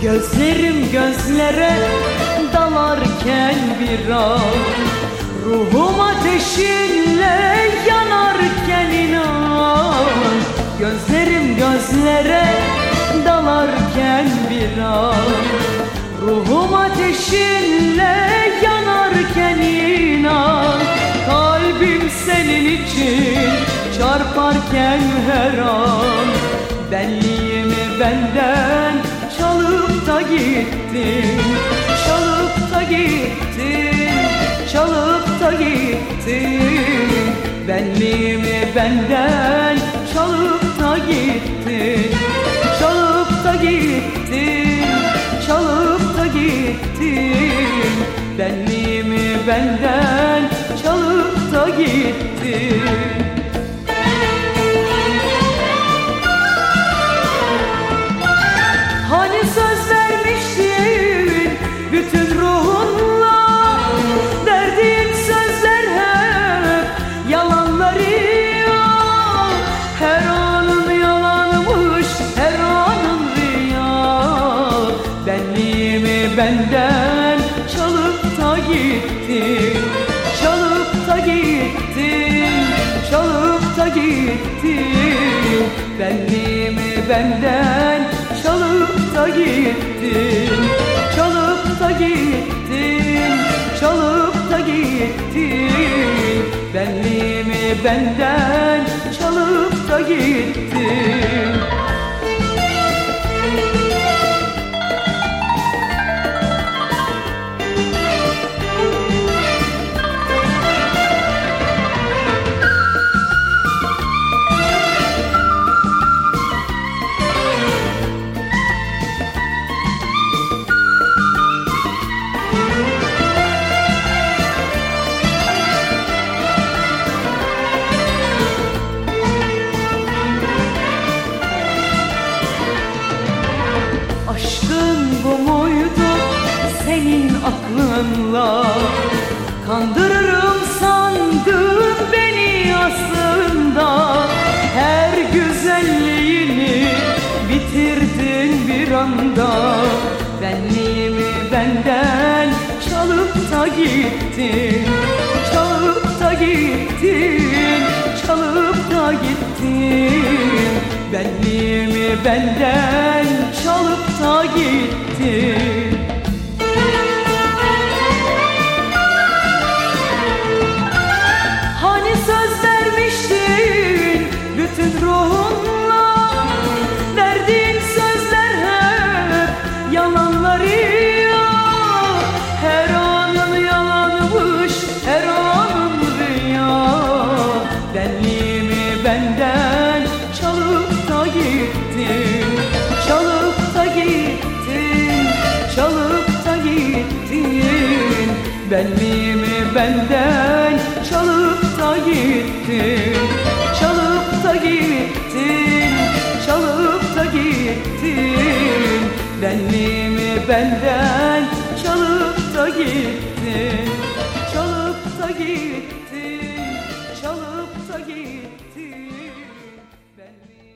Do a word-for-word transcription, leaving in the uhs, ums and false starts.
Gözlerim gözlere dalarken bir an, ruhum ateşinle yanarken inan. Gözlerim gözlere dalarken bir an, ruhum ateşinle yanarken inan. Kalbim senin için çarparken her an, benliğimi benden çalıp da gittin, çalıp da gittin, çalıp da gittin. Benliğimi benden çalıp da gittin, çalıp da gittin, çalıp da gittin. Benliğimi benden çalıp da gittin. Hani söz vermiştin bütün ruhunla, verdiğin sözler hep yalanları ya. Her anın yalanmış, her anın rüya. Benliğimi benden çalıp da gittin, çalıp da gittin, çalıp da gittin. Benliğimi benden çalıp da gittin, çalıp da gittin, çalıp da gittin. Benliğimi benden çalıp da gittin. Aşkın bu muydu senin aklınla? Kandırırım sandın beni aslında. Her güzelliğini bitirdin bir anda. Benliğimi benden çalıp da gittin, çalıp da gittin, çalıp da gittin. Benliğimi benden çalıp da gittin. Hani söz vermiştin bütün ruhunla, verdiğin sözler hep yalanları ya. Her anın yalanmış, her anın rüya. Benliğimi benden çalıp da gittin, çalıp da gittin, çalıp da gittin. Benliğimi benden çalıp da gittin, çalıp da gittin, çalıp da gittin. Benliğimi benden çalıp da gittin, çalıp da gittin, çalıp da gittin. Benliğimi